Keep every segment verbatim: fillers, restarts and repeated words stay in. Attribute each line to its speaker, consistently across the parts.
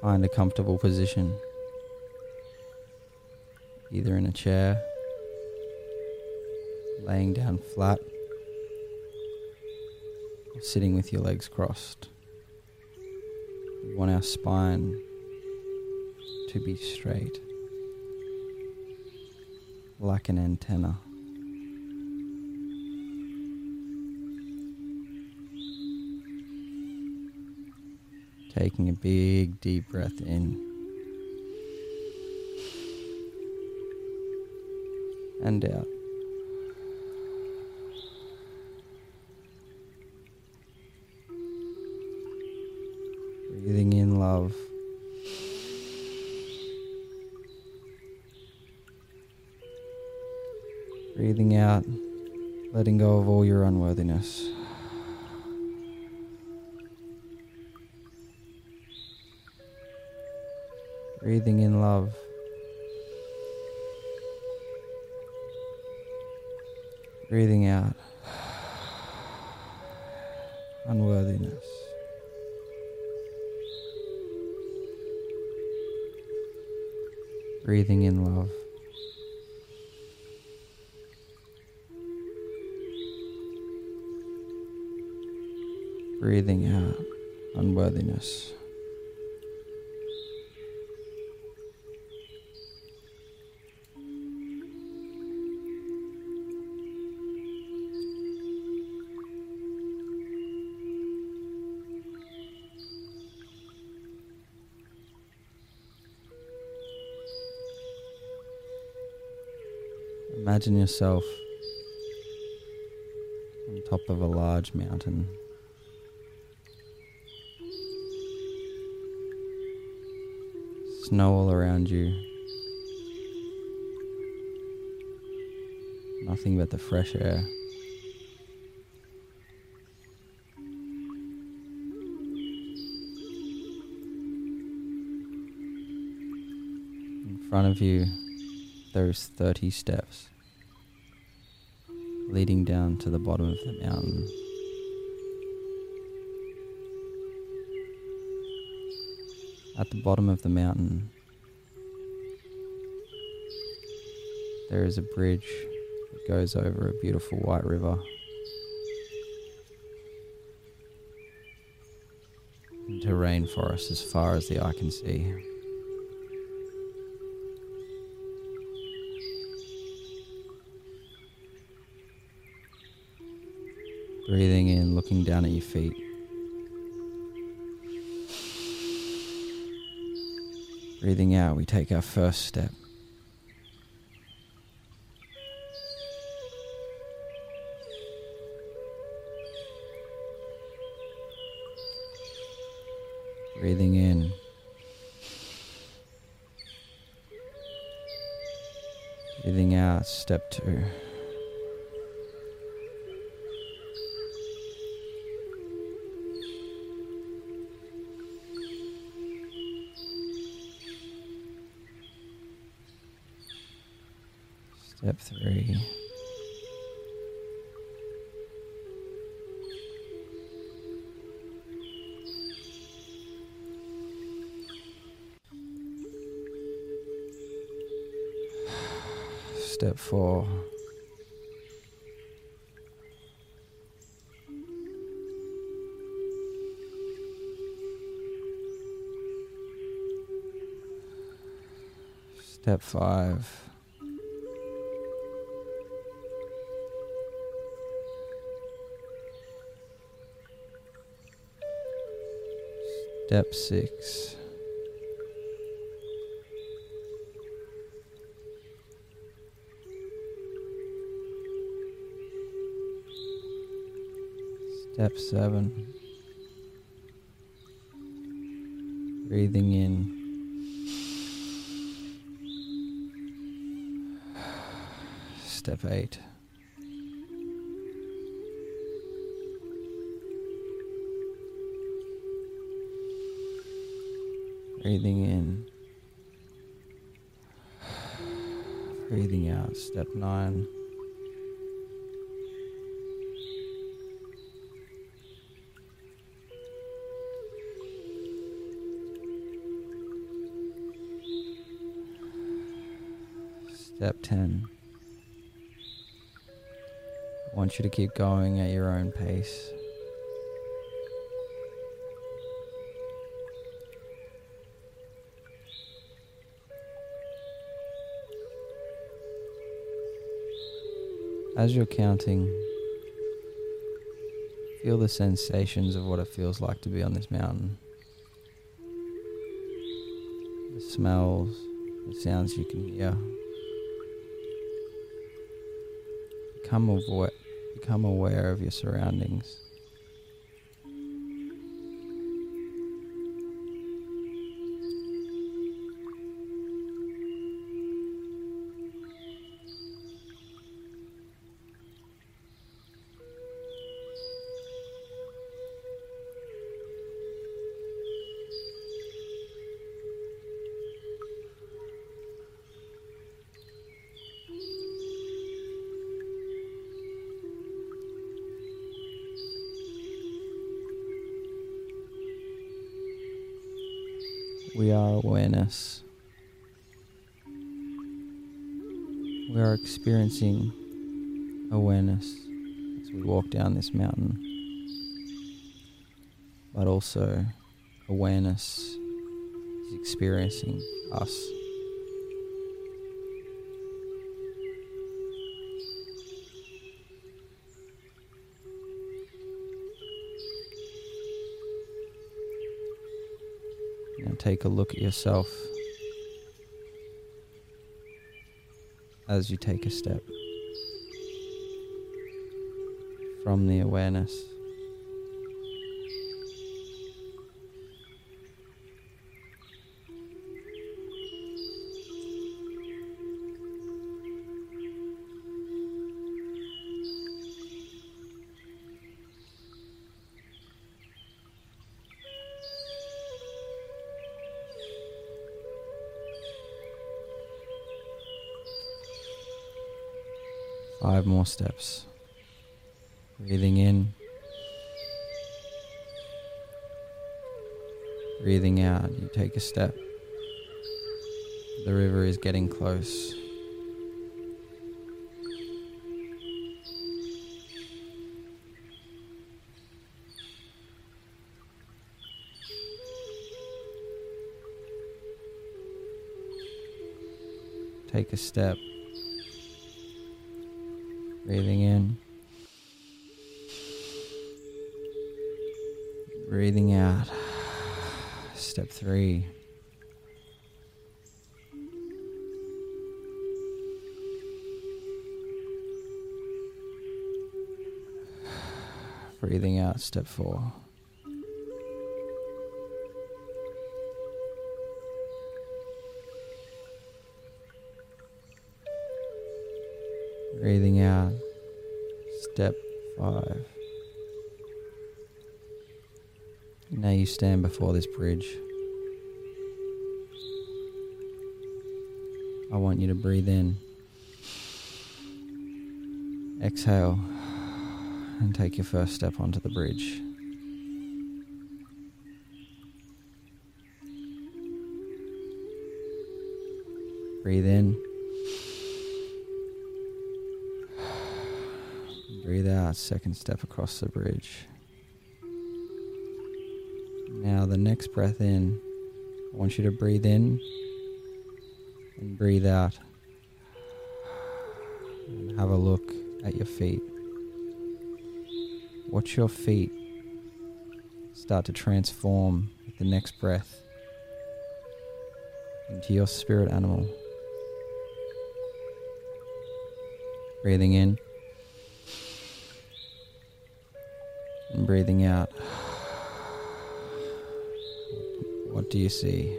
Speaker 1: Find a comfortable position, either in a chair, laying down flat, or sitting with your legs crossed. We want our spine to be straight, like an antenna. Taking a big deep breath in and out. Breathing in love. Breathing out, letting go of all your unworthiness. Breathing in love. Breathing out unworthiness. Breathing in love. Breathing out unworthiness. Imagine yourself on top of a large mountain. Snow all around you. Nothing but the fresh air. In front of you, there's thirty steps leading down to the bottom of the mountain. At the bottom of the mountain, there is a bridge that goes over a beautiful white river into rainforest as far as the eye can see. Breathing in, looking down at your feet. Breathing out, we take our first step. Breathing in. Breathing out, step two. Step three. Step four. Step five. Step six. Step seven. Breathing in. Step eight. Breathing in. Breathing out. Step nine. Step ten. I want you to keep going at your own pace. As you're counting, feel the sensations of what it feels like to be on this mountain. The smells, the sounds you can hear. Become aware, become aware of your surroundings. We are awareness. We are experiencing awareness as we walk down this mountain, but also awareness is experiencing us. Now take a look at yourself as you take a step from the awareness. Five more steps. Breathing in. Breathing out. You take a step. The river is getting close. Take a step. Breathing in. Breathing out. Step three. Breathing out. Step four. Breathing out. Step five. Now you stand before this bridge. I want you to breathe in. Exhale and take your first step onto the bridge. Breathe in. Breathe out, second step across the bridge. Now the next breath in, I want you to breathe in and breathe out. And have a look at your feet. Watch your feet start to transform with the next breath into your spirit animal. Breathing in. And breathing out. What do you see?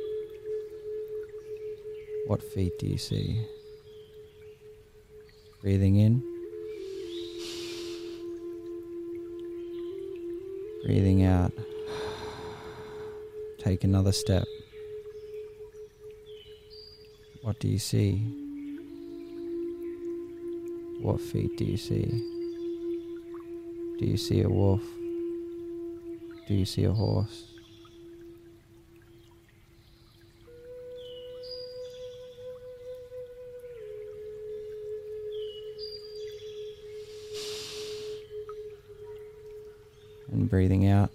Speaker 1: What feet do you see? Breathing in. Breathing out. Take another step. What do you see? What feet do you see? Do you see a wolf? Do you see a horse? and breathing out.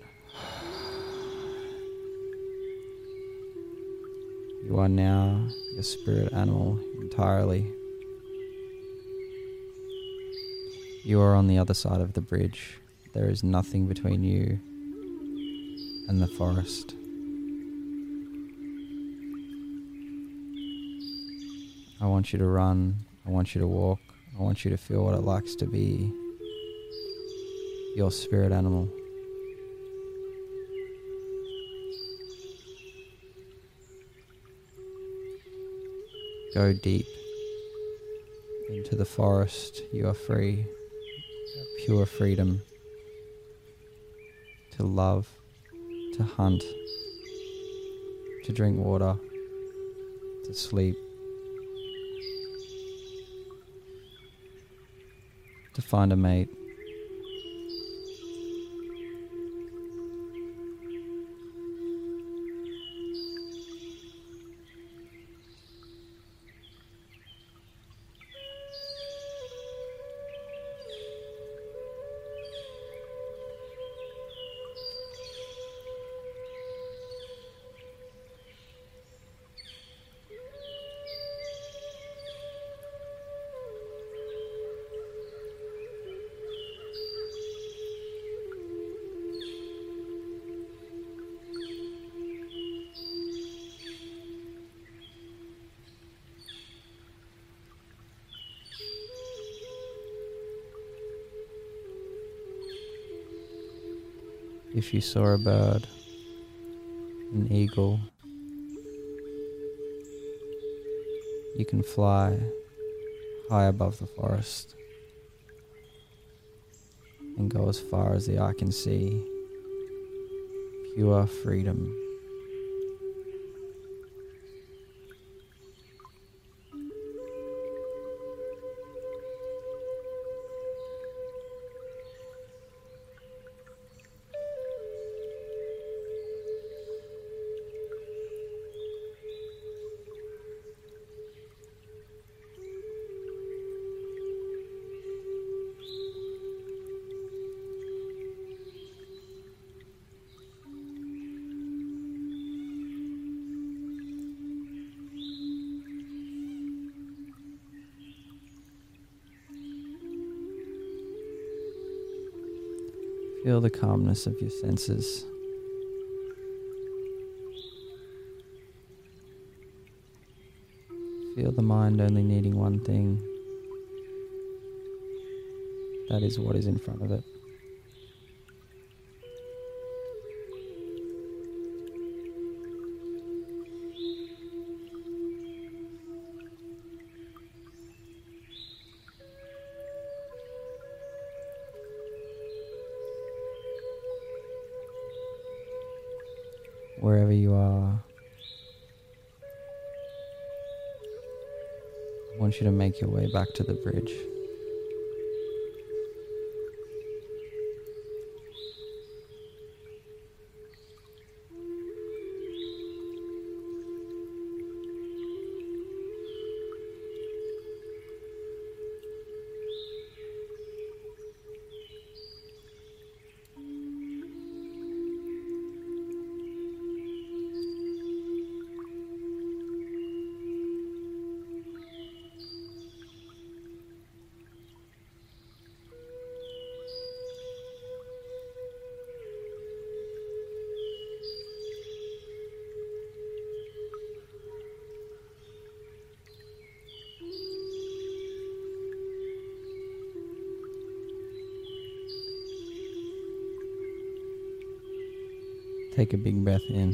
Speaker 1: You are now your spirit animal entirely. You are on the other side of the bridge. There is nothing between you and the forest. I want you to run. I want you to walk. I want you to feel what it likes to be your spirit animal. Go deep into the forest. You are free. Pure freedom to love, to hunt, to drink water, to sleep, to find a mate. If you saw a bird, an eagle, you can fly high above the forest and go as far as the eye can see. Pure freedom. Feel the calmness of your senses. Feel the mind only needing one thing. That is what is in front of it. Wherever you are, I want you to make your way back to the bridge. Take a big breath in.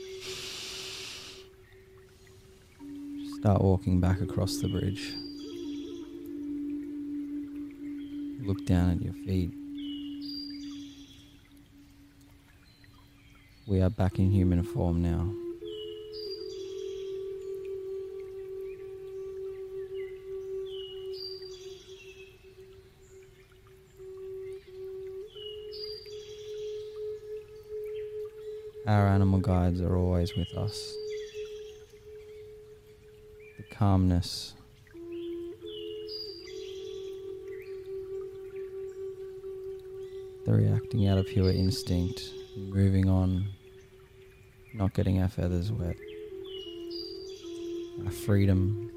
Speaker 1: Start walking back across the bridge. Look down at your feet. We are back in human form now. Our animal guides are always with us. The calmness, the reacting out of pure instinct, moving on, not getting our feathers wet. Our freedom